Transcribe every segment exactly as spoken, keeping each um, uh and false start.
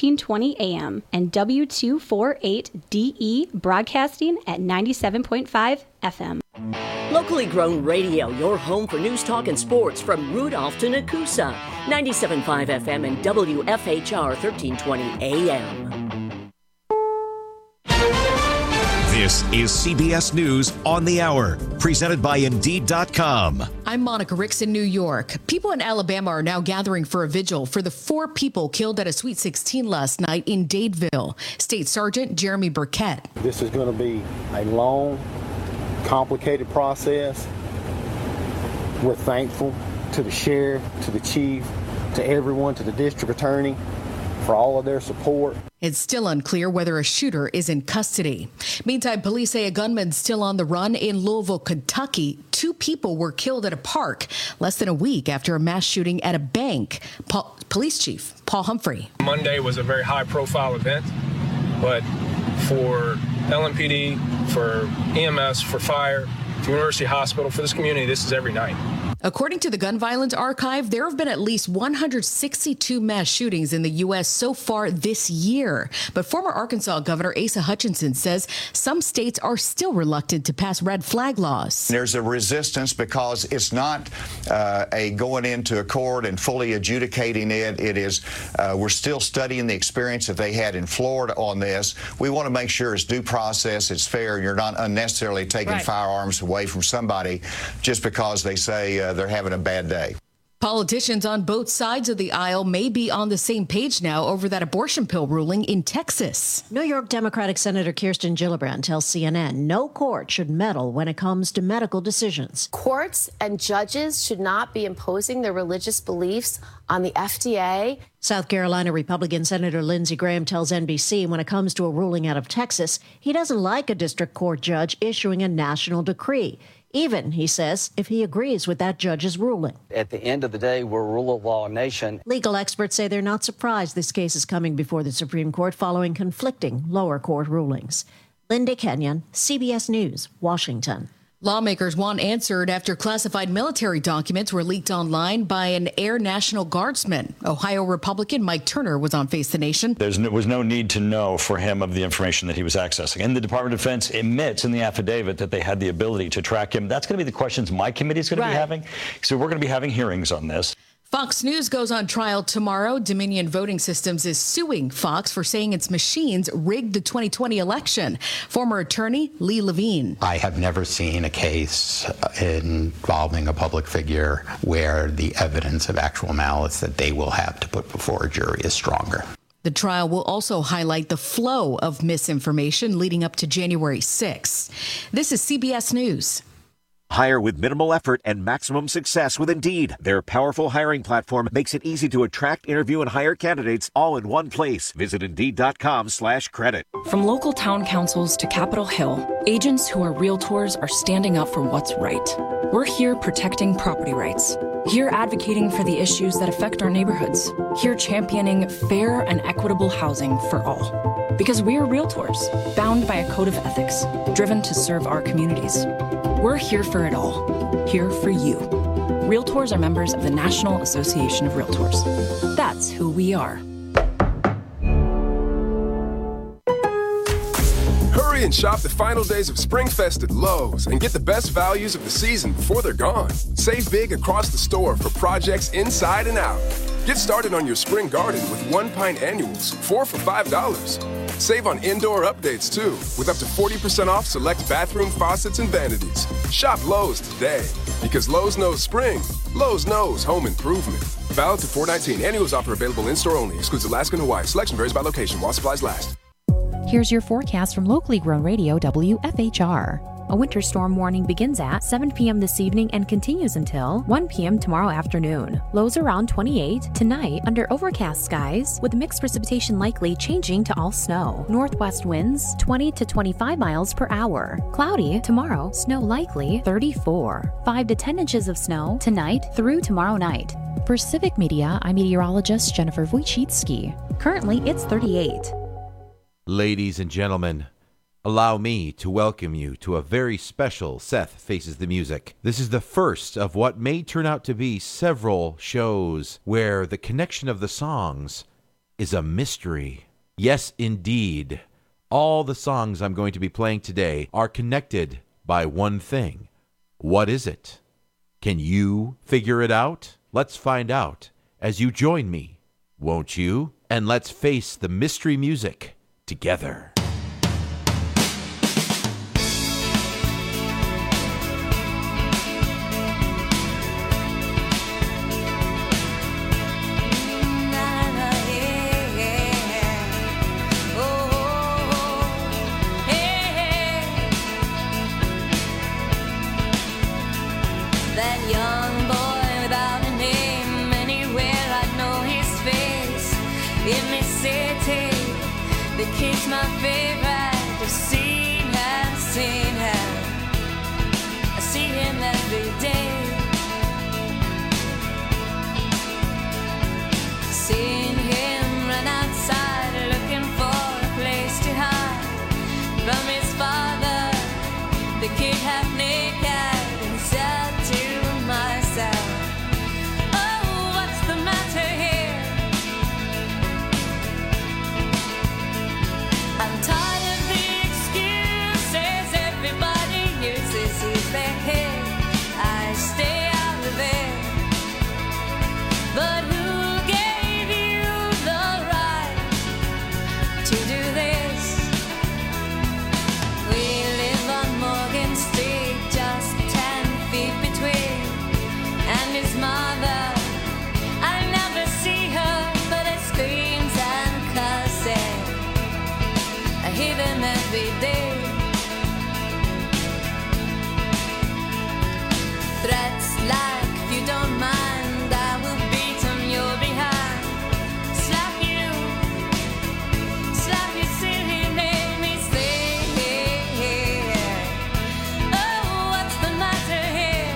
thirteen twenty A M, and W two forty-eight D E broadcasting at ninety-seven point five F M. Locally grown radio, your home for news, talk, and sports from Rudolph to Nakusa. ninety-seven point five F M and W F H R thirteen twenty A M. This is C B S News on the Hour, presented by Indeed dot com. I'm Monica Ricks in New York. People in Alabama are now gathering for a vigil for the four people killed at a Sweet sixteen last night in Dadeville. State Sergeant Jeremy Burkett. This is going to be a long, complicated process. We're thankful to the sheriff, to the chief, to everyone, to the district attorney for all of their support. It's still unclear whether a shooter is in custody. Meantime, police say a gunman's still on the run in Louisville, Kentucky. Two people were killed at a park less than a week after a mass shooting at a bank. Paul, Police Chief Paul Humphrey. Monday was a very high-profile event, but for L M P D, for E M S, for fire, for University Hospital, for this community, this is every night. According to the Gun Violence Archive, there have been at least one hundred sixty-two mass shootings in the U S so far this year. But former Arkansas Governor Asa Hutchinson says some states are still reluctant to pass red flag laws. There's a resistance because it's not uh, a going into a court and fully adjudicating it. It is, uh, we're still studying the experience that they had in Florida on this. We want to make sure it's due process, it's fair, and you're not unnecessarily taking right. firearms away from somebody just because they say uh, they're having a bad day. Politicians on both sides of the aisle may be on the same page now over that abortion pill ruling in Texas. New York Democratic Senator Kirsten Gillibrand tells C N N no court should meddle when it comes to medical decisions. Courts and judges should not be imposing their religious beliefs on the F D A. South Carolina Republican Senator Lindsey Graham tells N B C when it comes to a ruling out of Texas, he doesn't like a district court judge issuing a national decree. Even, he says, if he agrees with that judge's ruling. At the end of the day, we're a rule of law nation. Legal experts say they're not surprised this case is coming before the Supreme Court following conflicting lower court rulings. Linda Kenyon, C B S News, Washington. Lawmakers want answered after classified military documents were leaked online by an Air National Guardsman. Ohio Republican Mike Turner was on Face the Nation. There was no need to know for him of the information that he was accessing. And the Department of Defense admits in the affidavit that they had the ability to track him. That's going to be the questions my committee is going right. to be having. So we're going to be having hearings on this. Fox News goes on trial tomorrow. Dominion Voting Systems is suing Fox for saying its machines rigged the twenty twenty election. Former attorney Lee Levine. I have never seen a case involving a public figure where the evidence of actual malice that they will have to put before a jury is stronger. The trial will also highlight the flow of misinformation leading up to January sixth. This is C B S News. Hire with minimal effort and maximum success with Indeed. Their powerful hiring platform makes it easy to attract, interview, and hire candidates all in one place. Visit Indeed.com slash credit. From local town councils to Capitol Hill, agents who are realtors are standing up for what's right. We're here protecting property rights. Here advocating for the issues that affect our neighborhoods. Here championing fair and equitable housing for all. Because we are realtors, bound by a code of ethics, driven to serve our communities. We're here for it all. Here for you. Realtors are members of the National Association of Realtors. That's who we are. Hurry and shop the final days of SpringFest at Lowe's and get the best values of the season before they're gone. Save big across the store for projects inside and out. Get started on your spring garden with one pint annuals, four for five dollars. Save on indoor updates, too, with up to forty percent off select bathroom faucets and vanities. Shop Lowe's today, because Lowe's knows spring. Lowe's knows home improvement. Valid to four nineteen. Annuals offer available in-store only. Excludes Alaska and Hawaii. Selection varies by location while supplies last. Here's your forecast from locally grown radio W F H R. A winter storm warning begins at seven p.m. this evening and continues until one p.m. tomorrow afternoon. Lows around twenty-eight. Tonight, under overcast skies, with mixed precipitation likely changing to all snow. Northwest winds, twenty to twenty-five miles per hour. Cloudy tomorrow, snow likely thirty-four. five to ten inches of snow tonight through tomorrow night. For Civic Media, I'm meteorologist Jennifer Wojcicki. Currently, it's thirty-eight. Ladies and gentlemen, allow me to welcome you to a very special Seth Faces the Music. This is the first of what may turn out to be several shows where the connection of the songs is a mystery. Yes, indeed. All the songs I'm going to be playing today are connected by one thing. What is it? Can you figure it out? Let's find out as you join me, won't you? And let's face the mystery music together. He's my favorite. I've seen him, seen him. I see him every day. Seen him run outside looking for a place to hide from his father. The kid half naked and said to myself, oh, what's the matter here? I'm tired of the excuses everybody uses. He's their kid, I stay out of it. But who gave you the right to do this? We live on Morgan Street, just ten feet between, and his mother, I never see her, but it screams and curses. I hear them every day. Threats like, if you don't mind, I will beat on your behind. Slap you, slap you silly, make me say, oh, what's the matter here?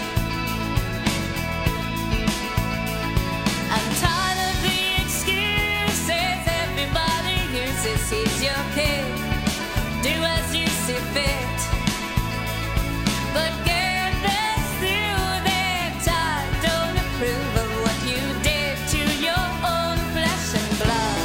I'm tired of the excuses everybody uses. He's your kid, do as you see fit. But get this through their time, don't approve of what you did to your own flesh and blood.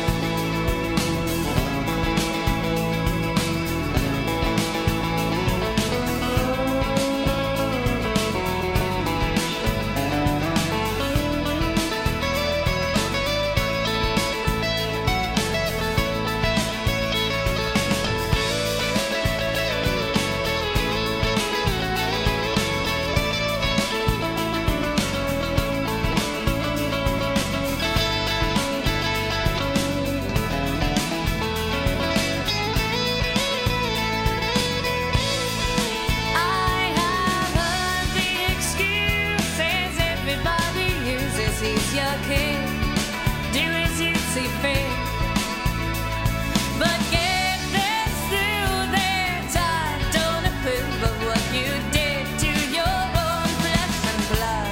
I have heard the excuses everybody uses. He's your kid, do as you see fit. But get this through their time, don't approve of what you did to your own flesh and blood.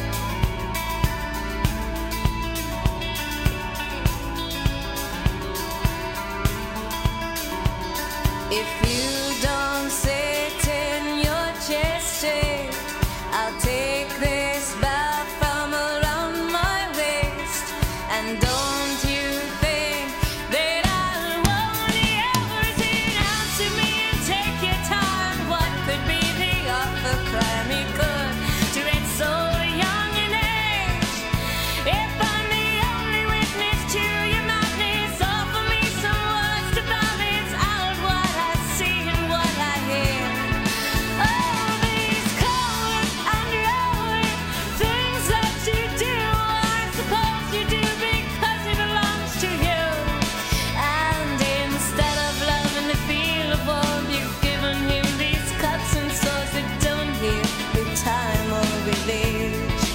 If you don't sit in your chair straight, I'll take this belt from around my waist. And don't you think that I won't everything answer me and take your time? What could be the awful crime he could to it so young in age? If I'm the only witness to your madness, offer me some words to balance out what I see and what I hear. Oh, these cold and lonely things that you do, I suppose you do because it belongs to you. And instead of loving the feel of warmth, you've given him these cuts and sores that don't heal with time or with age.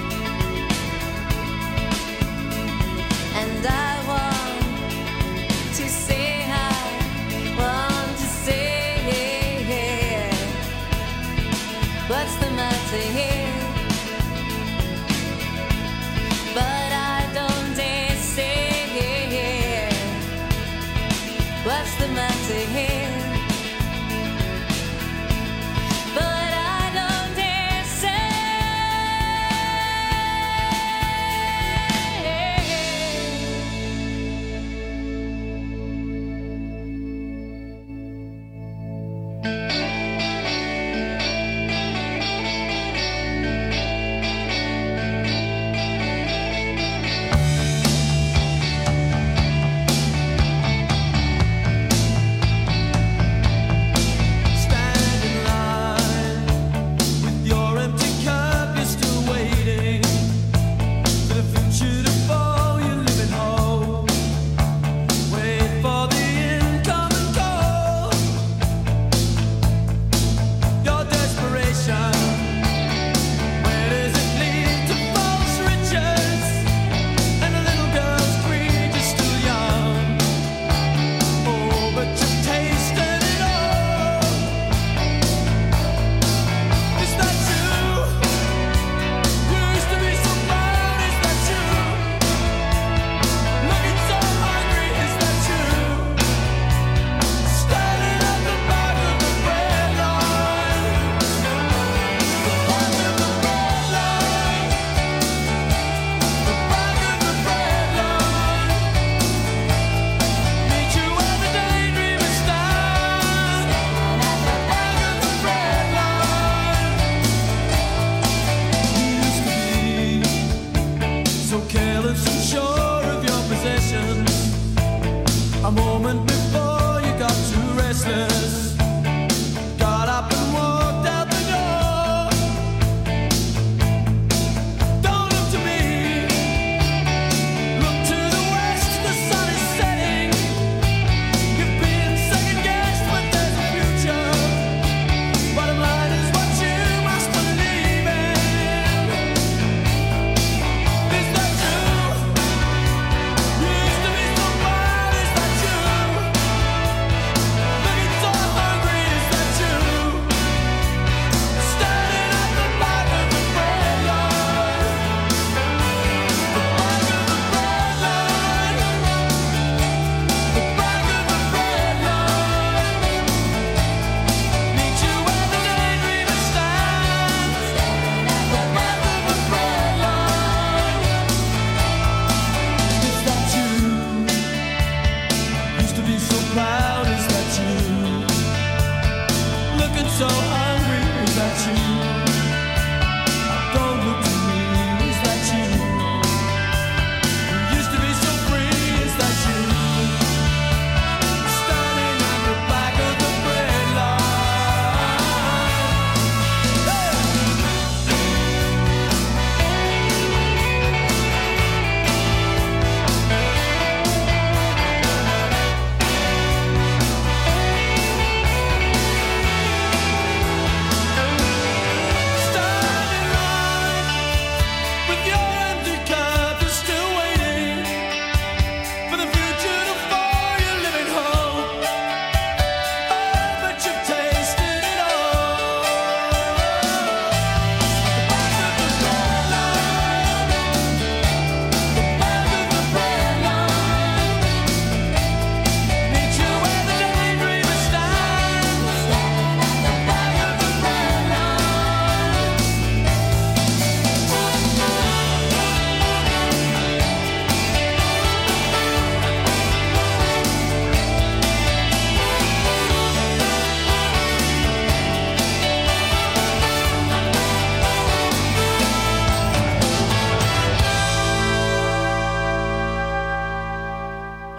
And I want to say I want to say what's the matter here? But I don't dare say what's the matter here? But I don't dare say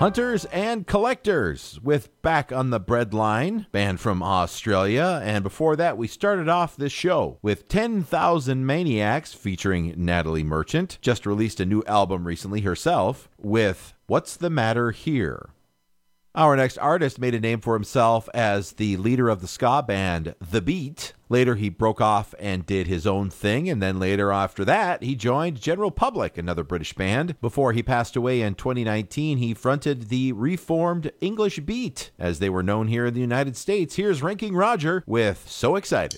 Hunters and Collectors with Back on the Breadline, band from Australia. And before that, we started off this show with ten thousand Maniacs featuring Natalie Merchant. Just released a new album recently herself with What's the Matter Here? Our next artist made a name for himself as the leader of the ska band The Beat. Later, he broke off and did his own thing, and then later after that, he joined General Public, another British band. Before he passed away in twenty nineteen, he fronted the reformed English Beat, as they were known here in the United States. Here's Ranking Roger with So Excited.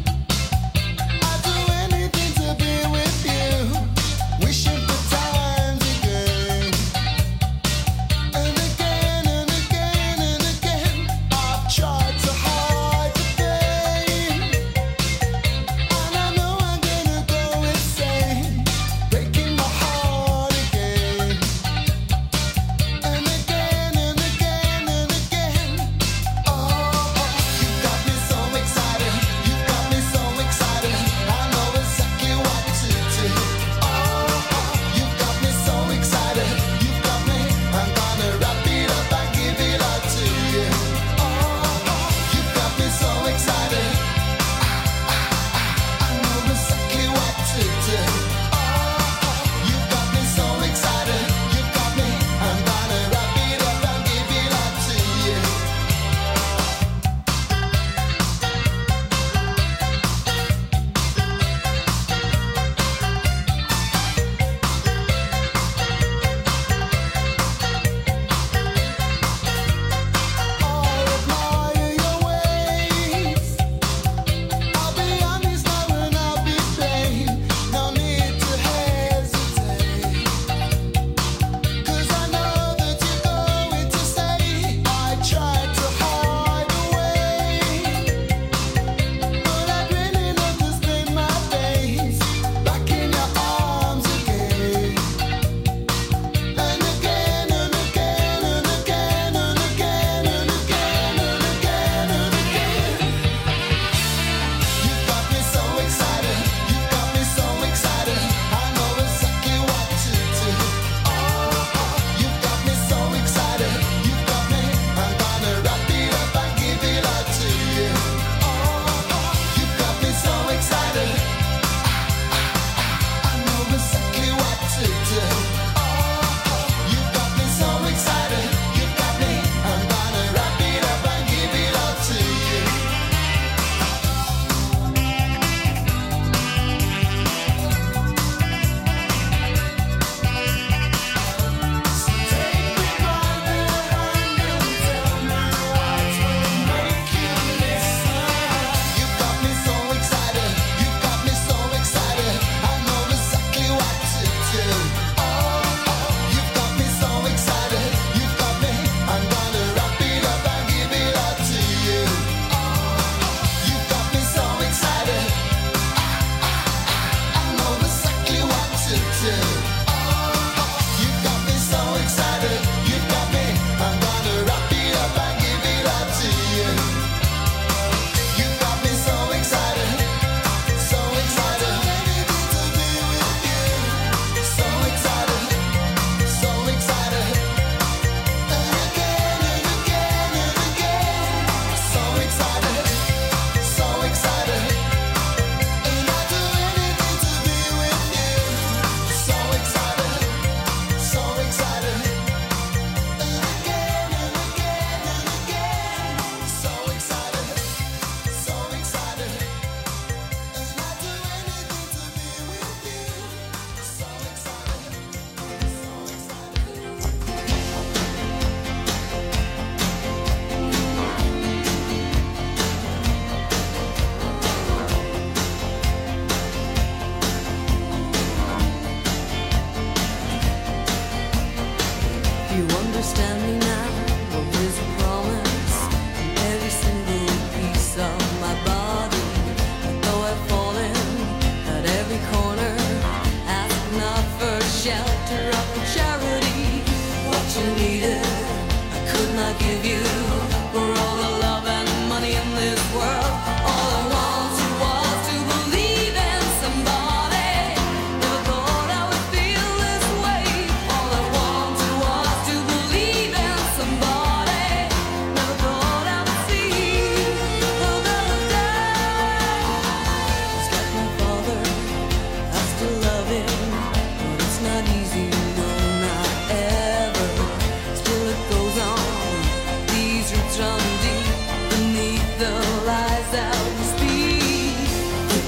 Wish the time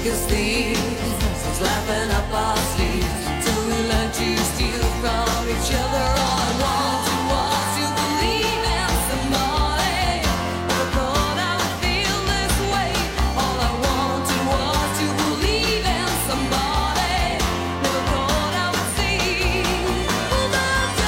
as thieves, was laughing up our sleeves till we learned to steal from each other. All I wanted was to believe in somebody. Never thought I would feel this way. All I wanted was to believe in somebody. Never thought I would see the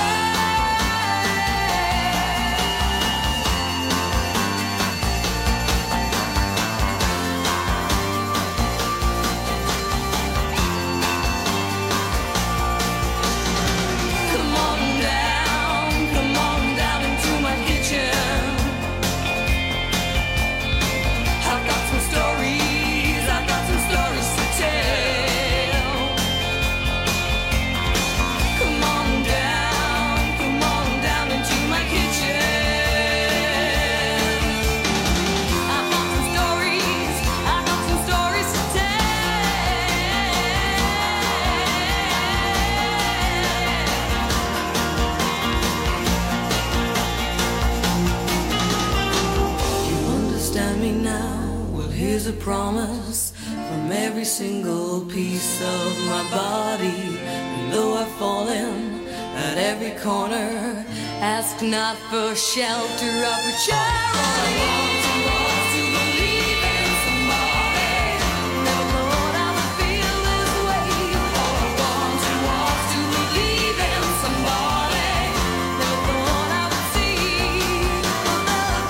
Come on down, come on down into my kitchen. I've got some stories, I've got some stories to tell. Come on down, come on down into my kitchen. I've got some stories, I've got some stories to tell. You understand me now? Well, here's a promise from every single piece of my body. And though I've fallen at every corner, ask not for shelter or for charity. All I wanted was to believe in somebody. Never thought I would feel this way. All I wanted was to believe in somebody. Never thought I would see another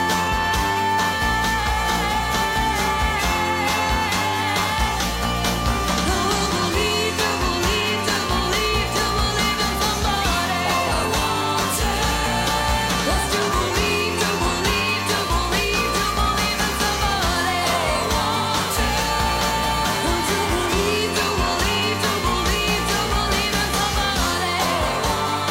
believe, to believe, to believe, to believe in somebody. All I wanted was to believe, to believe, to believe, to believe in somebody. All I wanted was to believe, to believe, to believe, to believe in somebody. All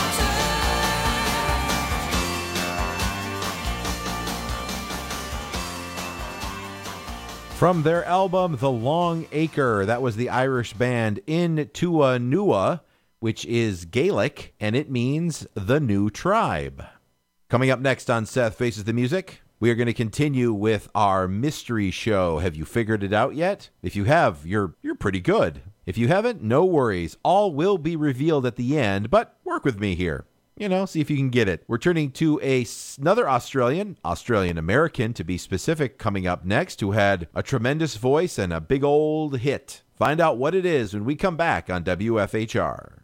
From their album The Long Acre, that was the Irish band In Tua Nua, which is Gaelic, and it means the new tribe. Coming up next on Seth Faces the Music, we are going to continue with our mystery show. Have you figured it out yet? If you have, you're you're pretty good. If you haven't, no worries. All will be revealed at the end, but work with me here. You know, see if you can get it. We're turning to a, s- another Australian, Australian-American to be specific, coming up next, who had a tremendous voice and a big old hit. Find out what it is when we come back on W F H R.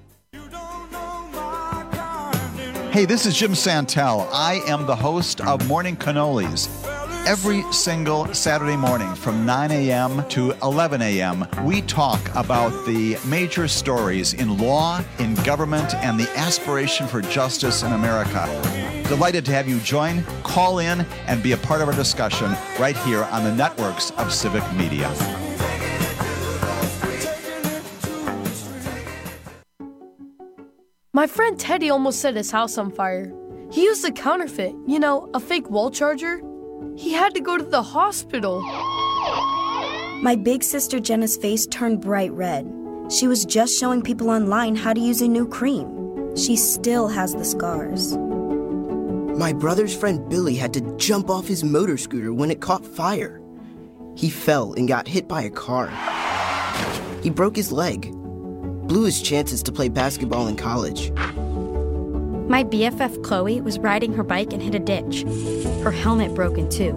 Hey, this is Jim Santel. I am the host of Morning Cannolis. Every single Saturday morning from nine a.m. to eleven a.m., we talk about the major stories in law, in government, and the aspiration for justice in America. Delighted to have you join, call in, and be a part of our discussion right here on the networks of Civic Media. My friend Teddy almost set his house on fire. He used a counterfeit, you know, a fake wall charger. He had to go to the hospital. My big sister Jenna's face turned bright red. She was just showing people online how to use a new cream. She still has the scars. My brother's friend Billy had to jump off his motor scooter when it caught fire. He fell and got hit by a car. He broke his leg, blew his chances to play basketball in college. My B F F Chloe was riding her bike and hit a ditch. Her helmet broke in two.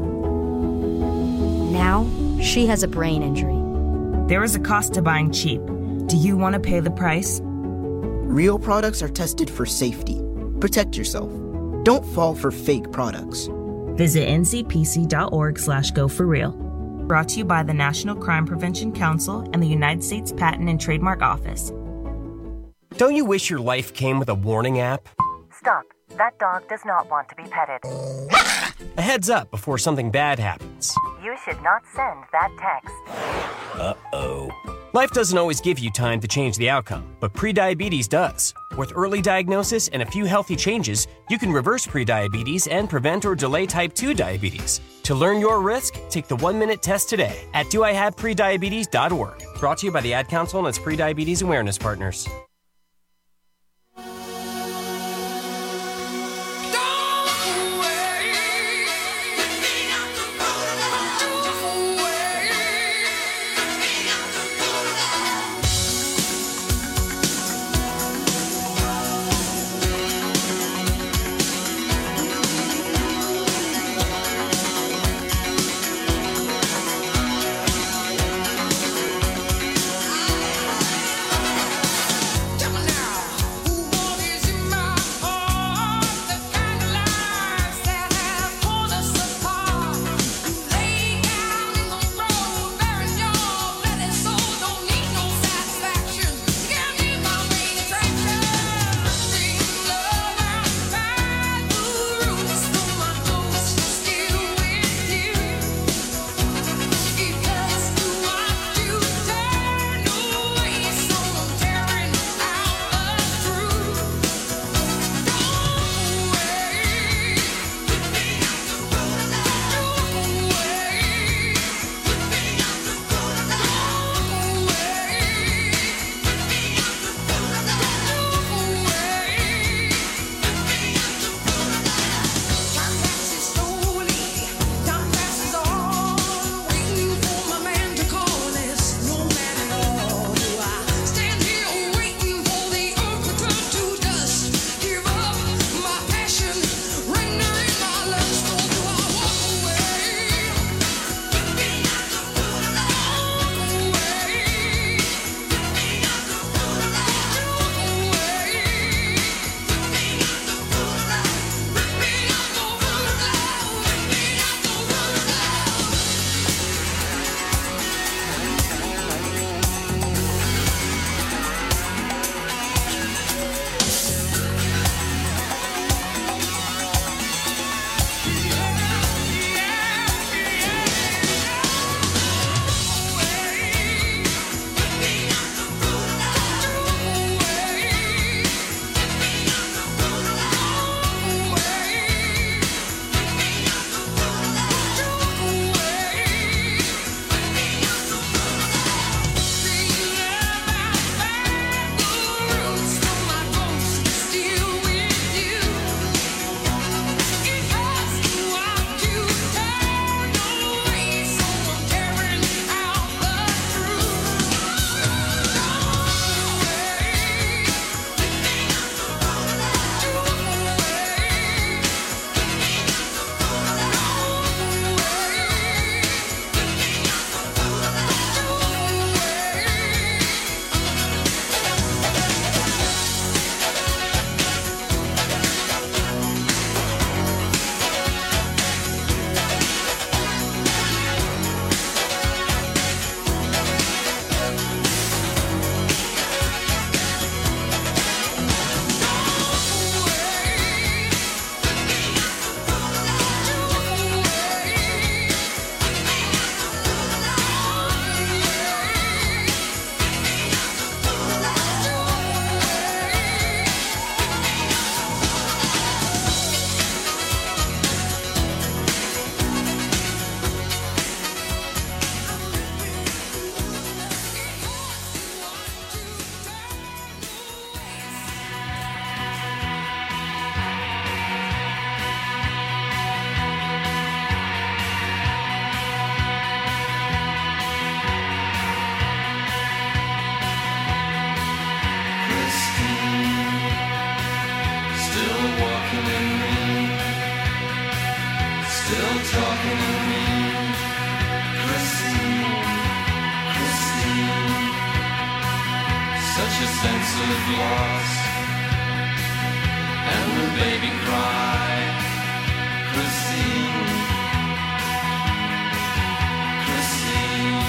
Now, she has a brain injury. There is a cost to buying cheap. Do you want to pay the price? Real products are tested for safety. Protect yourself. Don't fall for fake products. Visit N C P C dot org slash go for real. Brought to you by the National Crime Prevention Council and the United States Patent and Trademark Office. Don't you wish your life came with a warning app? Stop. That dog does not want to be petted. A heads up before something bad happens. You should not send that text. Uh-oh. Life doesn't always give you time to change the outcome, but prediabetes does. With early diagnosis and a few healthy changes, you can reverse prediabetes and prevent or delay type two diabetes. To learn your risk, take the one-minute test today at do I have prediabetes dot org. Brought to you by the Ad Council and its prediabetes awareness partners. sense of loss, and the baby cried, Christine, Christine,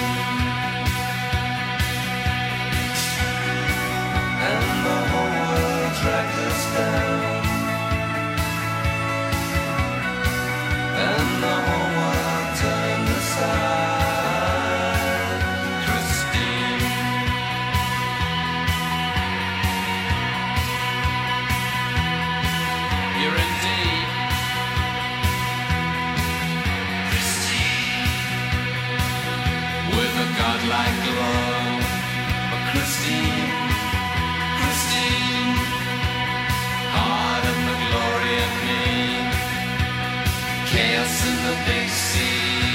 and the whole world dragged us down, and the whole world turned aside, Christine. You're in deep, Christine, with a godlike glow. But Christine, Christine, heart of the glory of me, chaos in the big sea.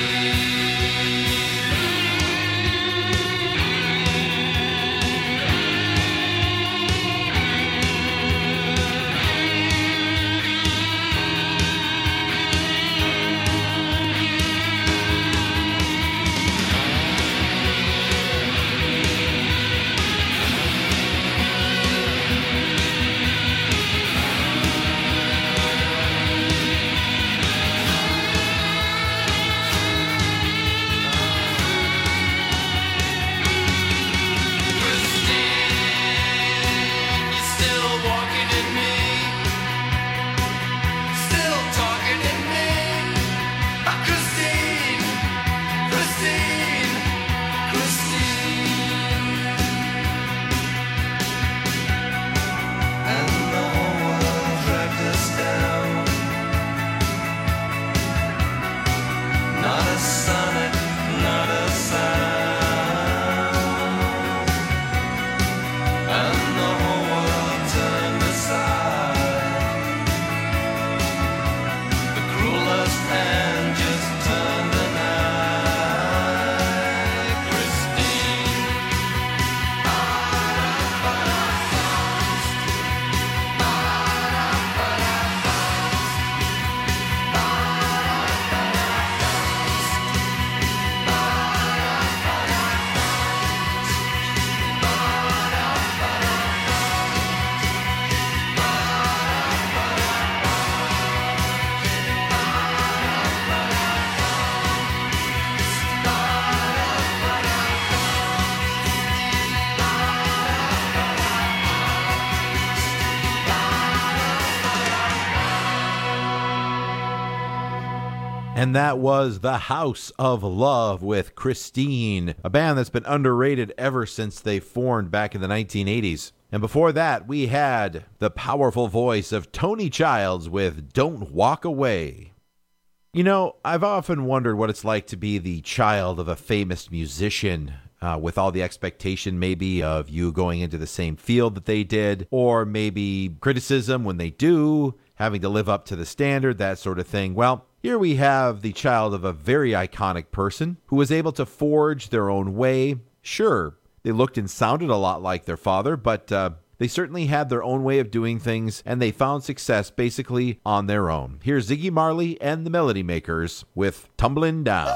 And that was The House of Love with Christine, a band that's been underrated ever since they formed back in the nineteen eighties. And before that, we had the powerful voice of Tony Childs with Don't Walk Away. You know, I've often wondered what it's like to be the child of a famous musician, uh, with all the expectation maybe of you going into the same field that they did, or maybe criticism when they do, having to live up to the standard, that sort of thing. Well, here we have the child of a very iconic person who was able to forge their own way. Sure, they looked and sounded a lot like their father, but uh, they certainly had their own way of doing things, and they found success basically on their own. Here's Ziggy Marley and the Melody Makers with Tumbling Down.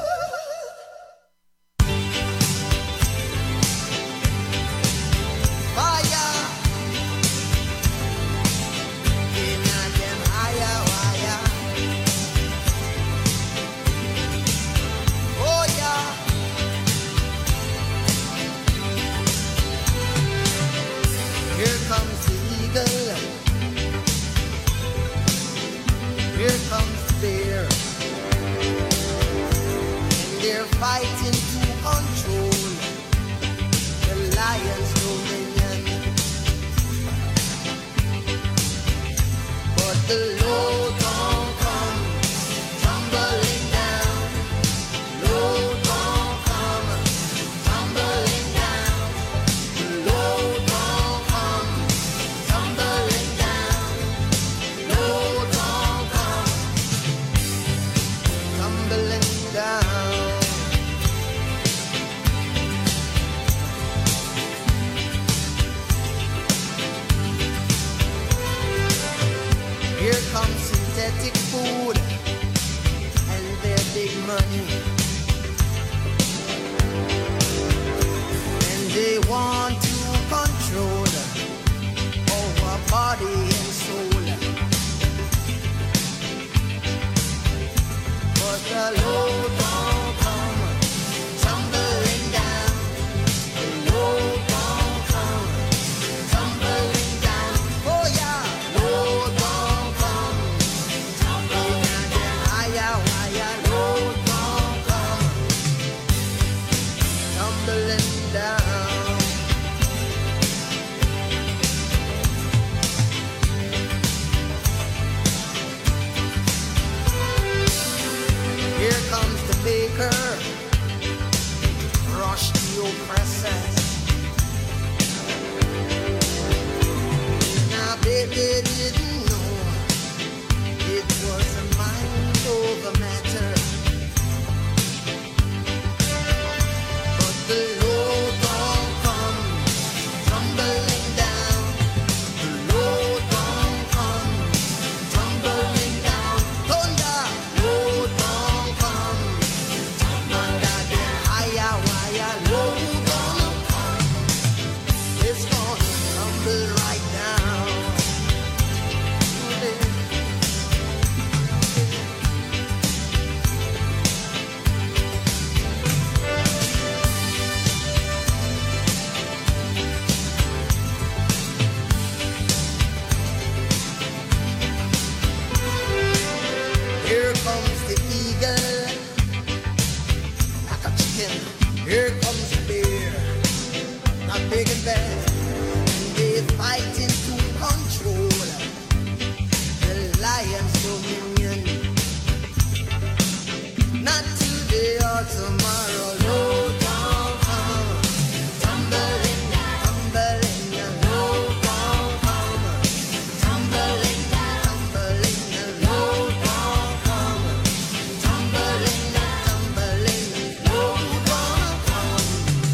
Here comes fear. tumbling down. Here comes the baker, crush the oppressors. Now baby didn't know it was a mind over matter. But the Lord gon' come tumbling down. The Lord gon' come tumbling down. Thunder, Lord gon' come. Thunder get higher, higher. Lord gonna come. It's gonna tumble right down. Here comes the eagle, like a chicken. Here comes the bear, not big and bad. They fighting to control the lion's dominion. Not today or tomorrow. Lord, don't come tumbling, tumbling. Lord, don't come tumbling, tumbling. Lord, don't come tumbling, tumbling. Lord, don't come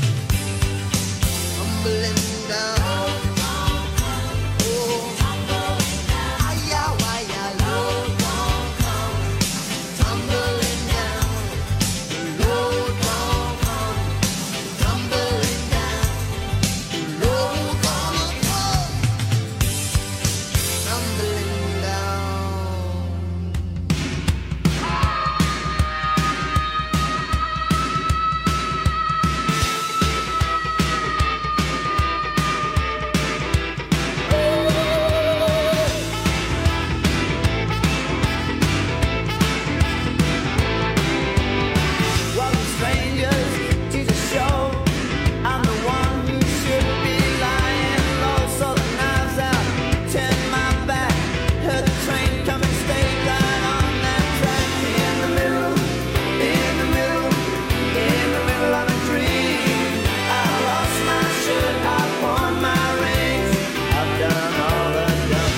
tumbling down. Oh, aya, aya. Lord, don't come tumbling down. Lord, don't come tumbling down. Lord, gonna come tumbling down. Welcome strangers to the show. I'm the one who should be lying low. So the knives out, turn my back. Heard the train coming, stayed right on that track. In the middle, in the middle, in the middle of a dream. I lost my shirt, I pawned my rings. I've done all the dumb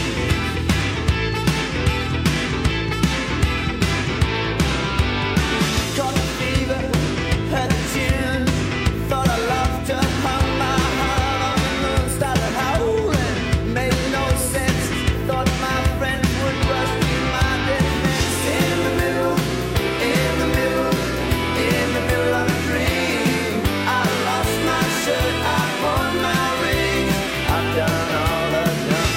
Caught the fever, heard the tune. Thought I loved to hung my heart on the moon. Started howling, made no sense. Thought my friends would rush to my defense. In the middle, in the middle, in the middle of a dream. I lost my shirt, I pawned my rings. I've done all the dumb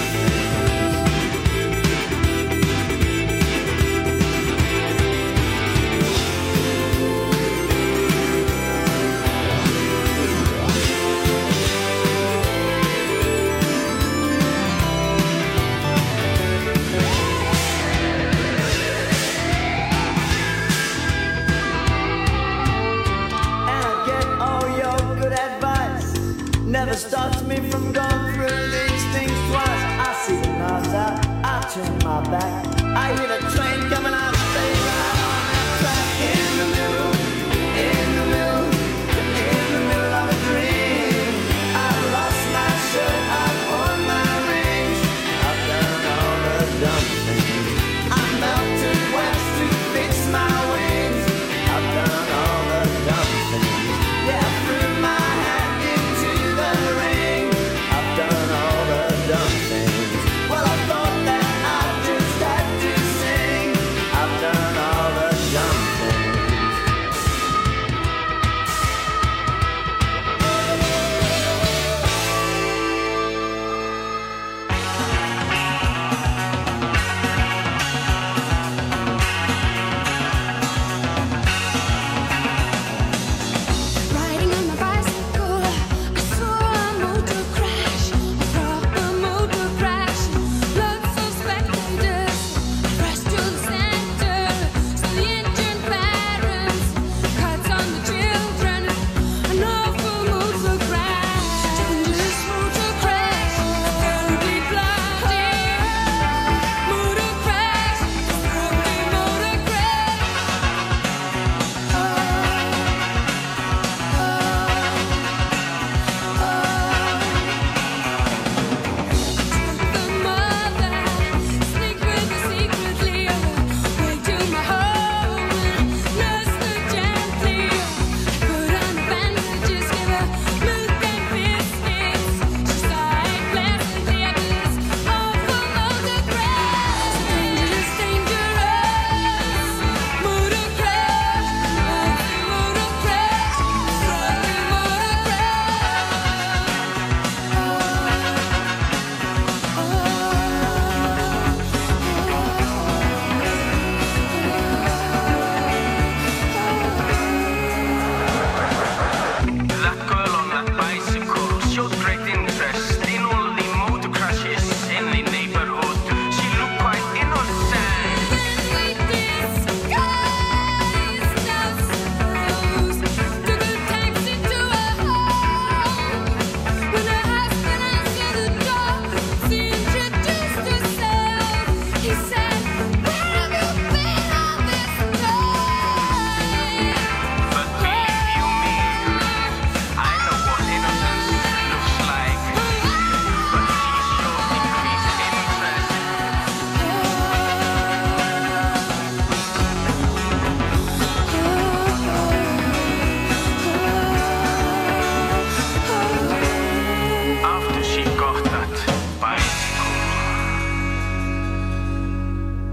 And I get all your good advice. Never stops me from going through these things twice. I see the knives out, I turn my back. I hear the train coming, I stay right on that track. In the middle, in the middle, in the middle of a dream. I lost my shirt, I pawned my rings. I've done all the dumb things. I melted wax to fix my wings. I've done all the dumb things. Yeah, I threw my hat into the ring. I've done all the dumb things. Well, I thought that I just had to sing. I've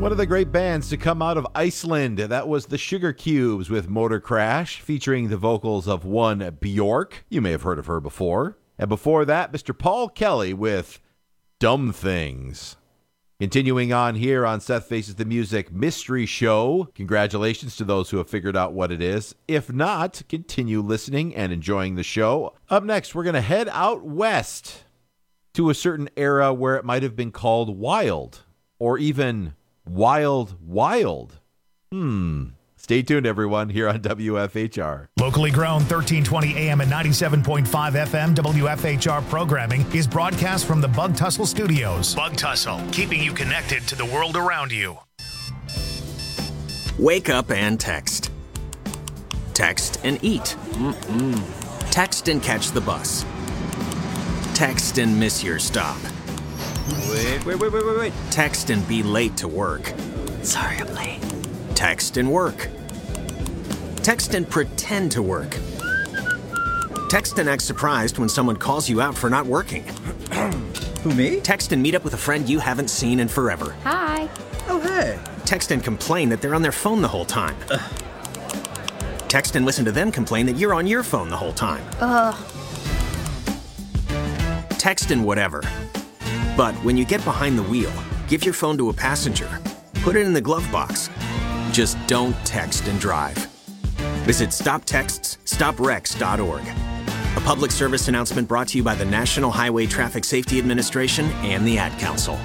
One of the great bands to come out of Iceland. That was the Sugar Cubes with Motor Crash, featuring the vocals of one Bjork. You may have heard of her before. And before that, Mister Paul Kelly with Dumb Things. Continuing on here on Seth Faces the Music Mystery Show. Congratulations to those who have figured out what it is. If not, continue listening and enjoying the show. Up next, we're going to head out west to a certain era where it might have been called wild, or even wild, wild. Hmm. Stay tuned, everyone, here on W F H R. Locally grown, thirteen twenty A M and ninety-seven point five F M W F H R programming is broadcast from the Bug Tussle Studios. Bug Tussle, keeping you connected to the world around you. Wake up and text. Text and eat. Mm-mm. Text and catch the bus. Text and miss your stop. Wait, wait, wait, wait, wait, wait. Text and be late to work. Sorry, I'm late. Text and work. Text and pretend to work. Text and act surprised when someone calls you out for not working. Who, me? Text and meet up with a friend you haven't seen in forever. Hi. Oh, hey. Text and complain that they're on their phone the whole time. Ugh. Text and listen to them complain that you're on your phone the whole time. Ugh. Text and whatever. But when you get behind the wheel, give your phone to a passenger. Put it in the glove box. Just don't text and drive. Visit stop texts stop wrecks dot org. A public service announcement brought to you by the National Highway Traffic Safety Administration and the Ad Council.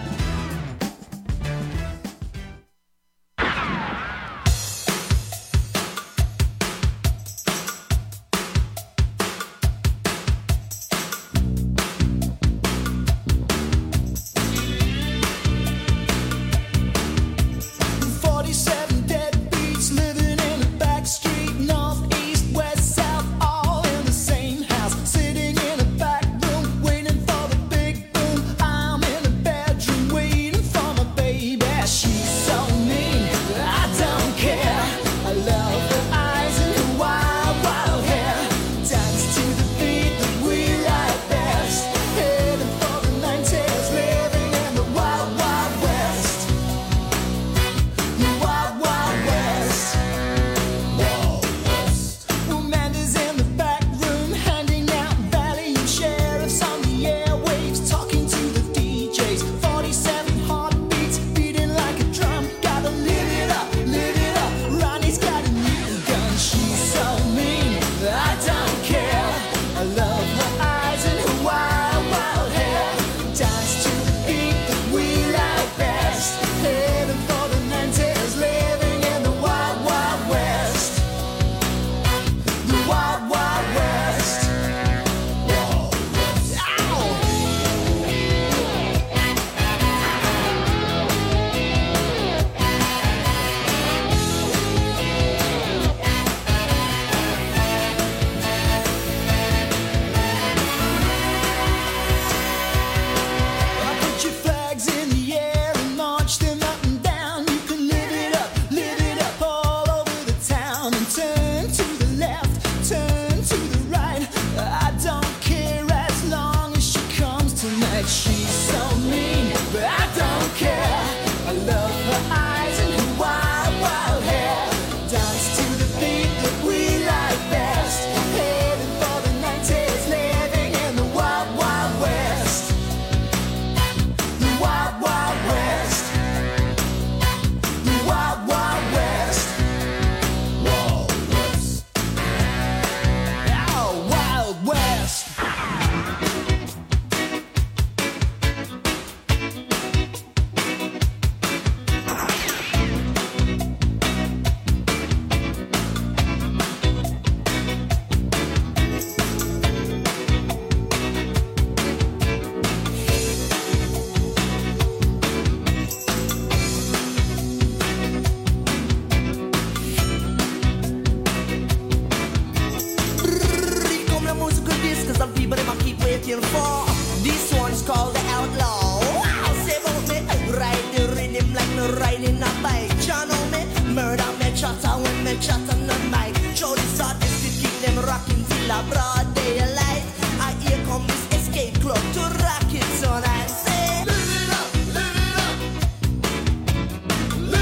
Live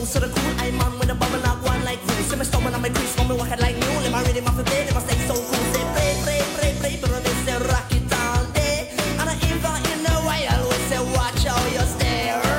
so the cool I man with a bubble like one like fool. See me stomach on my crease, for me walk it like new. Let my rhythm off the bed, if I stay so cool. Say pray, pray, pray, pray, but I say rock it all day. And I if I in the way, I always say watch how you stay.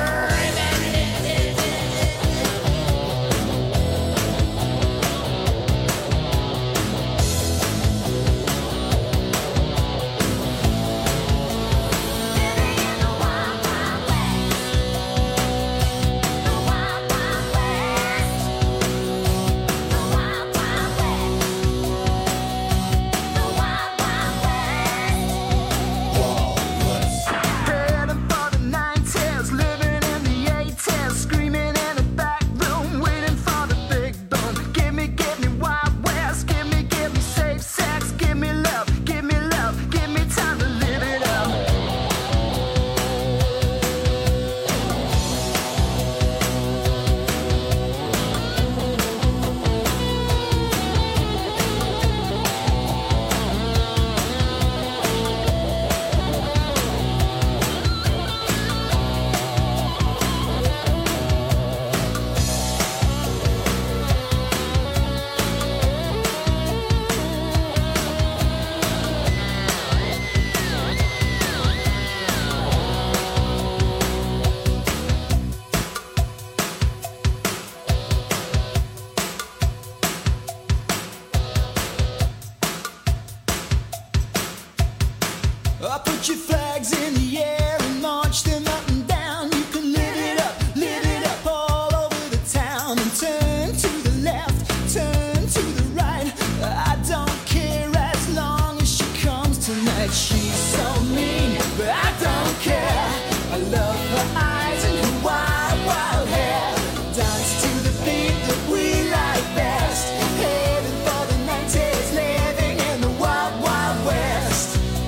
Put your flags in the air and march them up and down. You can live it up, live it up all over the town. And turn to the left, turn to the right. I don't care as long as she comes tonight. She's so mean, but I don't care. I love her eyes and her wild, wild hair. Dance to the beat that we like best. Heading for the nineties, living in the wild, wild west.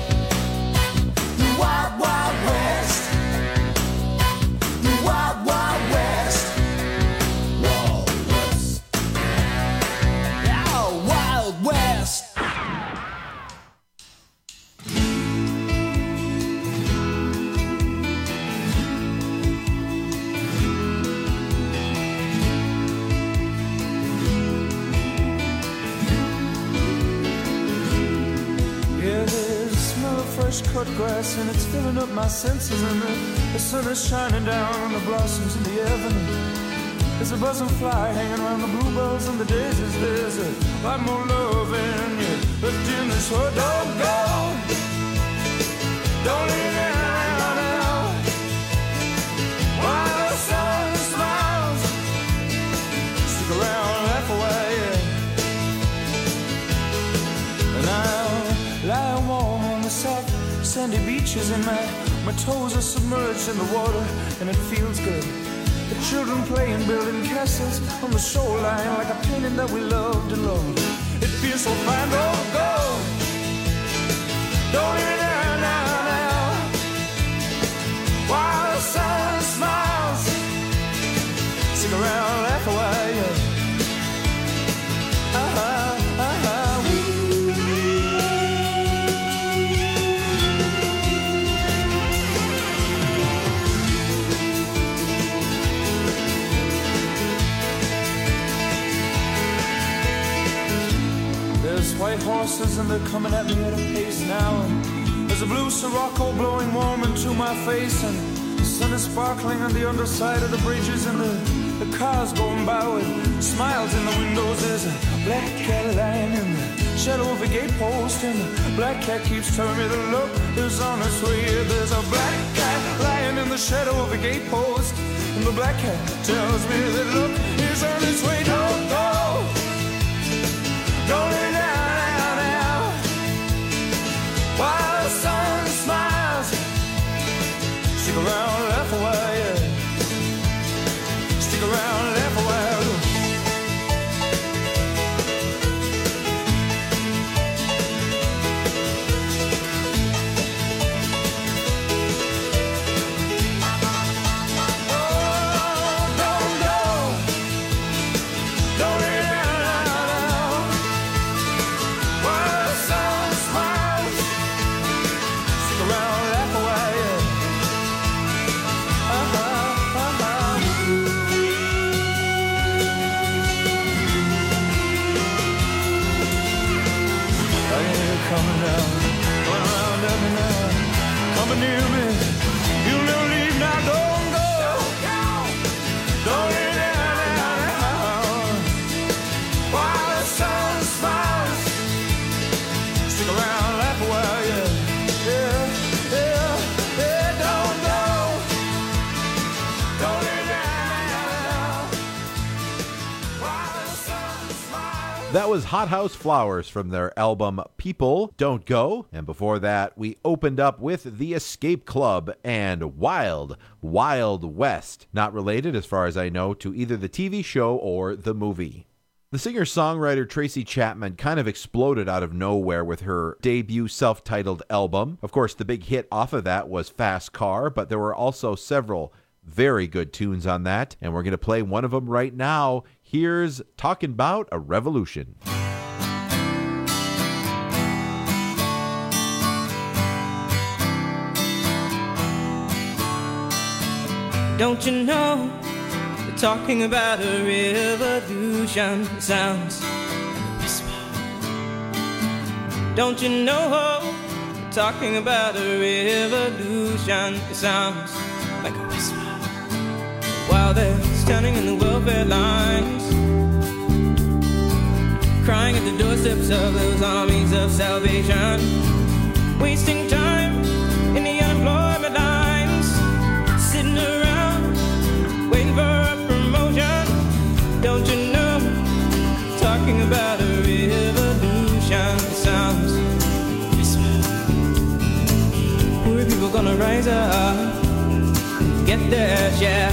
Wild, wild west. The wild, wild west. Wild west. Oh, wild west. Yeah, there's a smell of fresh cut grass and it's filling up my senses, and the, the sun is shining down on the blossoms in the avenue. There's a buzzing fly hanging around the bluebells and the daisies. There's a lot more love in you left in this world. Don't go, don't leave me around now. While the sun smiles, stick around, laugh away, yeah. And I'll lie warm on the soft sandy beaches, and my, my toes are submerged in the water, and it feels good. The children playing, building castles on the shoreline, like a painting that we loved alone. It feels so fine. Don't go, don't leave me there now, now. While the sun smiles, stick around, laugh away, yeah. Uh-huh, uh-huh. There's white horses and they're coming at me at a pace now, and there's a blue Sirocco blowing warm into my face, and the sun is sparkling on the underside of the bridges, and the, the cars going by with smiles in the windows. There's a black cat lying in the shadow of a gate post, and the black cat keeps telling me the look is on its way. There's a black cat lying in the shadow of a gate post, and the black cat tells me that look is on its way. Don't go, don't lay down now. While the sun smiles, stick around, laugh away, yeah. Stick around, laugh away. around me now, coming around at me now, coming near me. You'll never leave now, don't go, don't go, don't leave now, now, now. While the sun smiles, stick around, laugh a while, yeah, yeah, yeah, yeah. Don't go, don't leave now, while the sun smiles. That was Hot House Flowers from their album People Don't Go. And before that, we opened up with The Escape Club and Wild, Wild West. Not related, as far as I know, to either the T V show or the movie. The singer-songwriter Tracy Chapman kind of exploded out of nowhere with her debut self-titled album. Of course, the big hit off of that was Fast Car, but there were also several very good tunes on that, and we're going to play one of them right now. Here's Talking About a Revolution. Don't you know, they're talking about a revolution. It sounds like a whisper. Don't you know, they're talking about a revolution. It sounds like a whisper. While they're standing in the welfare lines, crying at the doorsteps of those armies of salvation, wasting time in the unemployment lines, sitting around waiting for a promotion. Don't you know, talking about a revolution. It sounds whisper. Poor people gonna rise up, get their share.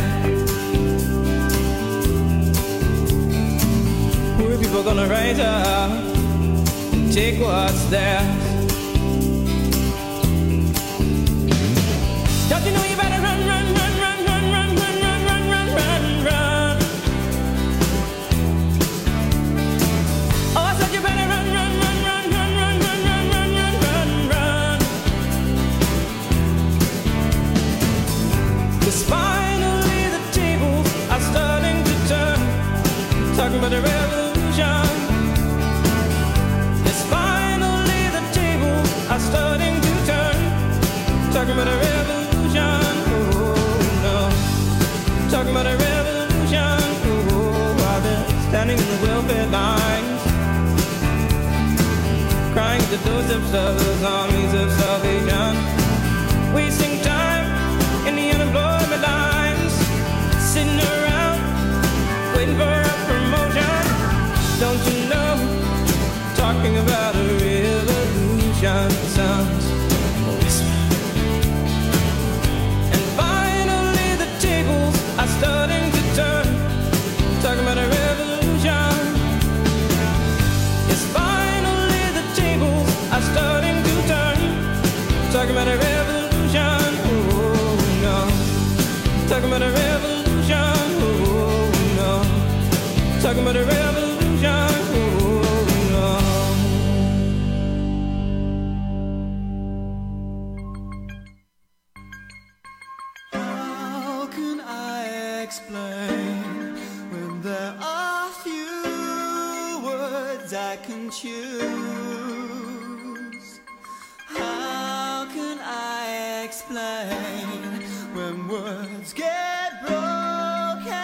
Poor people gonna rise up and take what's theirs. Don't you know you better run, run, run, run, run, run, run, run, run, run, run, run. Oh, I said you better run, run, run, run, run, run, run, run, run, run, run, run. 'Cause finally the tables are starting to turn, talking about a revolution. Yes, finally the tables are starting to turn, talking about a revolution. Oh no, talking about a revolution. Oh, while they're standing in the welfare lines, crying at the doorsteps of those armies of salvation, wasting time in the unemployment lines, sitting around waiting for a promotion. Don't you know, talking about a revolution sounds a whisper. And finally the tables are starting to turn, talking about a revolution. Yes, finally the tables are starting to turn, talking about a revolution. Oh no, talking about a revolution. Oh no, talking about a revolution. How can I explain when there are few words I can choose? How can I explain when words get broken?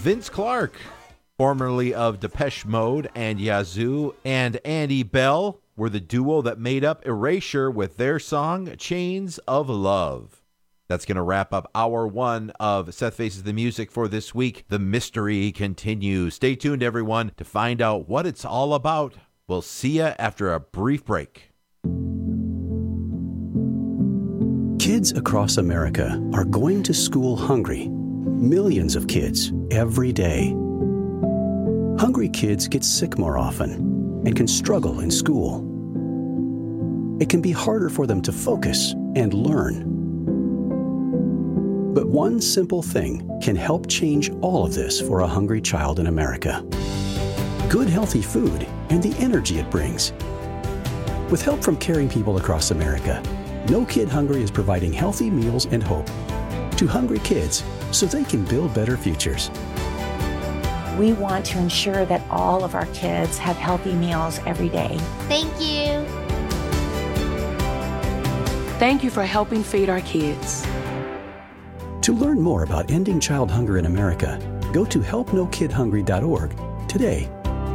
Vince Clarke, formerly of Depeche Mode and Yazoo, and Andy Bell were the duo that made up Erasure with their song Chains of Love. That's going to wrap up hour one of Seth Faces the Music for this week. The mystery continues. Stay tuned, everyone, to find out what it's all about. We'll see you after a brief break. Kids across America are going to school hungry. Millions of kids every day. Hungry kids get sick more often and can struggle in school. It can be harder for them to focus and learn. But one simple thing can help change all of this for a hungry child in America. Good, healthy food and the energy it brings. With help from caring people across America, No Kid Hungry is providing healthy meals and hope to hungry kids so they can build better futures. We want to ensure that all of our kids have healthy meals every day. Thank you. Thank you for helping feed our kids. To learn more about ending child hunger in America, go to help no kid hungry dot org today.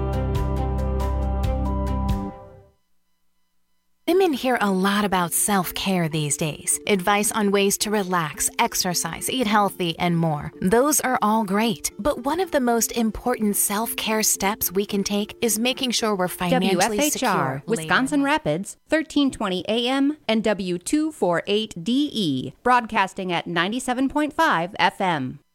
Women hear a lot about self-care these days. Advice on ways to relax, exercise, eat healthy, and more. Those are all great. But one of the most important self-care steps we can take is making sure we're financially W F H R, secure. Wisconsin Rapids, thirteen twenty A M and W two forty-eight D E, broadcasting at ninety-seven point five F M.